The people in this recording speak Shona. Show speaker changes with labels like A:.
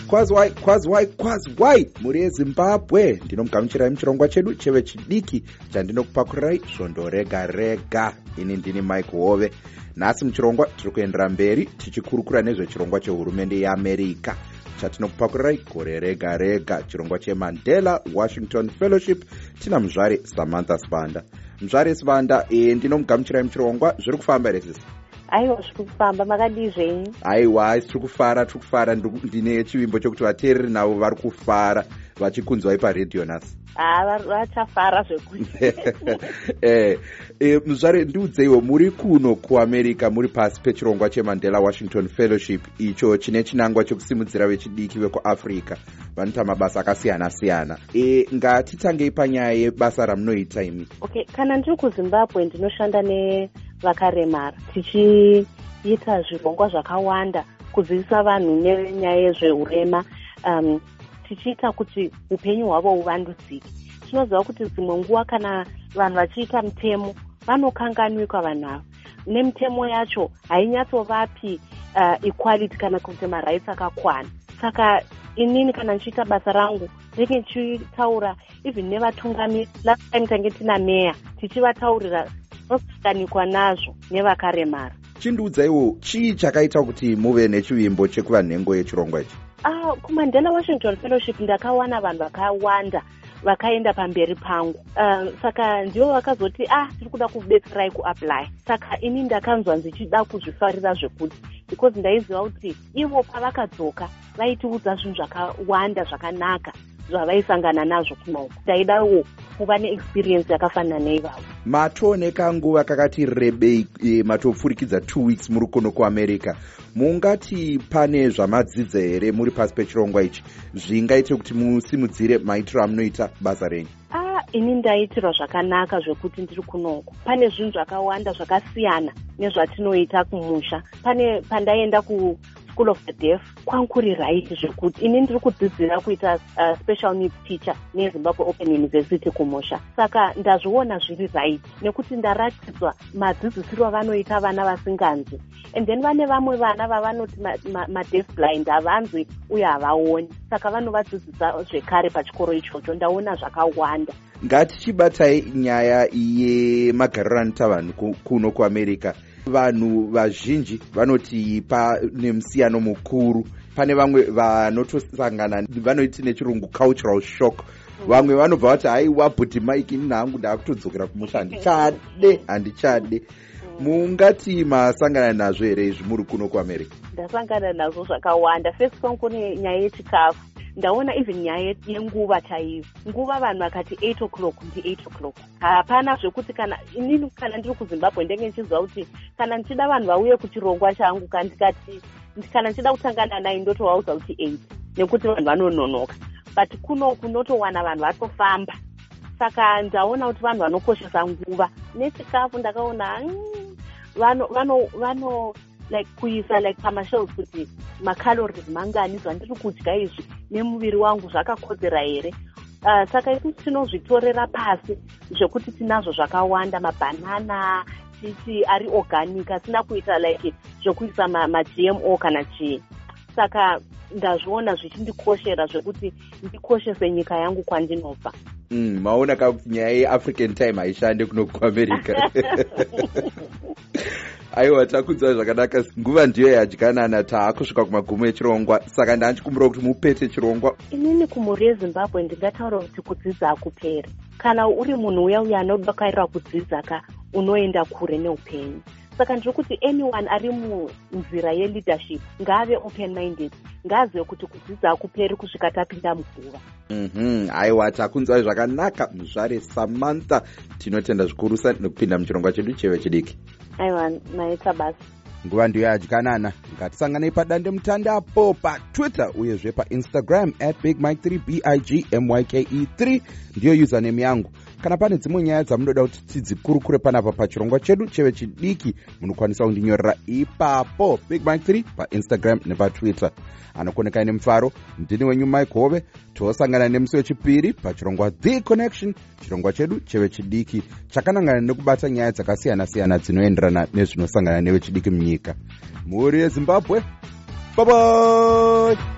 A: kwazwai muri yeZimbabwe. Ndinomugamuchirai muchirongwa chedu chevechidiki chandinokupakurirai svondo rega rega. Ini ndini Mike Hove. Nhasi muchirongwa tiri kuendera mberi tichikurukura nezvechirongwa chehurumende yeAmerica chatinokupakurirai gore rega rega, chirongwa cheMandela Washington Fellowship. Tina muzvare Samantha Sibanda. Muzvare Sibanda, ndinomugamuchirai muchirongwa. Zviri kufamba here sisi?
B: Aiwa, zviri kufamba. Makadizvenyi?
A: Aiwa, tiri kufara. Ndine chivimbo chokuti vateereri navo vari kufara vachikunzwai paredhiyo nhasi.
B: Vachafara zvekuti.
A: Muzvare, ndiudzeiwo, muri kuno kuAmerica muri pasi pechirongwa cheMandela Washington Fellowship, icho chine chinangwa chekusimudzira vechidiki vekuAfrica vanoita mabasa akasiyana-siyana. Ngatitangei panyaya yebasa ramunoita imi.
B: Okay, kana ndiri kuZimbabwe ndinoshanda nevakaremara tichiita zvirongwa zvakawanda kudzidzisa vanhu nenyaya yezveurema, tichiita kuti upenyu hwavo huvandudzike. Tinoziva kuti dzimwe nguva kana vanhu vachiita mutemo vanokanganwika vanhu ava. Nemitemo yacho hainyatsovapi equality kana kuti marights akakwana. Saka inini kana ndichiita basa rangu ndenge ndichitaura even nevatungamiri. Last time tange tina meya tichivataurira zvinosanganikwa nazvo nevakaremara.
A: Chindiudzaiwo, chii chakaita kuti muve nechivimbo chekuva nhengo yechirongwa ichi?
B: KuMandela Washington Fellowship ndakawana vanhu vakawanda vakaenda pamberi pangu, saka ndivo vakazoti tiri kuda kubetserai kuapply. Saka ini ndakanzwa ndichida kuzvifarira zvekuti, because ndaiziva kuti ivo pavakadzoka vaitiudza zvinhu zvakawanda zvakanaka zvavaisangana nazvo kunoko. Ndaidawo kuva neexperience yakafanana neivavo.
A: Matooneka nguva kakati rebei, matopfurikidza 2 weeks muri kuno kuAmerica. Mungati pane zvamadzidza here muri pasi pechirongwa ichi zvingaite kuti musimudzire maitiro amunoita basa renyu?
B: Ini ndaitirwa zvakanaka zvekuti ndiri kunoko. Pane zvinhu zvakawanda zvakasiyana nezvatinoita kumusha. Pane pandaenda School of the Deaf, kwankuri right zvekuti ini ndiri kudzidzira kuita special needs teacher neZimbabwe Open University kumusha. Saka ndazviona zviri right nekuti ndaratidzwa madzidzisiro avanoita vana vasinganzwi. And then vane vamwe vana vavanoti ma-deaf blind havanzwi uye havaoni. Saka vanovadzidzisa zvekare pachikoro ichocho. Ndaona zvakawanda.
A: Ngatichibatai nyaya yemagariro anoita vanhu kuno kuAmerica. Vanhu vazhinji vanoti pane musiyano mukuru. Pane vamwe vanotosangana vanoiti nechirungu cultural shock. Vamwe vanobva vati haiwa bhuti Mike ini nangu ndakutodzokera kumusha handichade. Mungati masangana nazvo here izvi muri kuno kuAmerica?
B: Ndasangana nazvo zvakawanda. First kune nyaya yechikafu. Ndaona even nyaya yenguva chaiyo. Nguva vanhu vakati 8 o'clock ndi 8 o'clock. Hapana zvekuti kana ndiri kuZimbabwe ndenge ndichiziva kuti kana ndichida vanhu vauye kuchirongwa changu kandikati kana ndichida kutangana naye ndotovaudza kuti 8 nekuti vanhu vanononoka. But kuno kunotowana vanhu vatofamba. Saka ndaona kuti vanhu vanokoshesa nguva. Nechikafu ndakaona vano like kuisa like pamashelves kuti macalories mangani zvandiri kudya izvi nemuviri wangu zvakakodzera here. Saka isusu tinozvitorera pasi zvekuti tinazvo zvakawanda, mabhanana chichi ari organic, asina kuita like zvokuisa ma-GMO kana chii. Saka ndazviona zvichindikoshera zvekuti ndikoshese nyika yangu kwandinobva.
A: Maona kuti nyaya yeAfrican time haishande kuno kuAmerica. Aiwa, takunzwa zvakanaka. Nguva ndiyo yadyanana, taakusvika kumagumo echirongwa. Saka ndanchikumbira kuti mupete chirongwa. Inini
B: kumhuri yeZimbabwe ndingataura kuti kudzidza hakuperi. Kana uri munhu uya anodakarira kudzidza unoenda kure neupenyu. Saka ndiri kuti anyone ari munzira yeleadership ngaave open minded, ngaazive kuti kudzidza hakuperi kusvika tapinda muguva.
A: Aiwa, takunzwa zvakanaka muzvare Samantha. Tinotenda zvikurusa nekupinda muchirongwa chedu chevechidiki.
B: Aiwa, maita basa.
A: Nguva ndiyo yadyanana. Ngatisanganei padandemutande paTwitter uyezve paInstagram @BigMike3 BIGMYKE3 ndiyo username yangu. Kana pane dzimwe nyaya dzamunoda kuti tidzikurukure panapa pachirongwa chedu chevechidiki, munokwanisa kundinyorera ipapo BigMike3 paInstagram nepaTwitter. Anokoneka ine mufaro, ndini wenyu Mike Hove. Tosangana nemusi wechipiri pachirongwa The Connection, chirongwa chedu chevechidiki chakanangana nekubata nyaya dzakasiyana-siyana dzinoenderana nezvinosangana nevechidiki munyika. Muri yeZimbabwe. Bye bye.